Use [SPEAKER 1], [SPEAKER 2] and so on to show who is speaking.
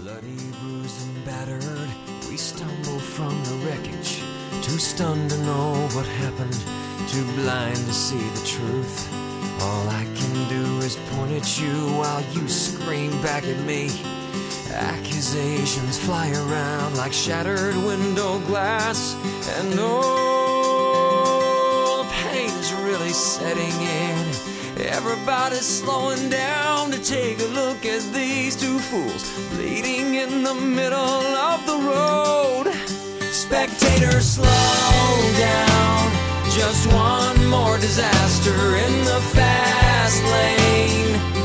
[SPEAKER 1] Bloody, bruised and battered, we stumble from the wreckage, too stunned to know what happened, too blind to see the truth. All I can do is point at you while you scream back at me. Accusations fly around like shattered window glass, and oh, the pain's really setting in. Everybody's slowing down to take a look at these two fools bleeding in the middle of the road. Spectators, slow down. Just one more disaster in the fast lane.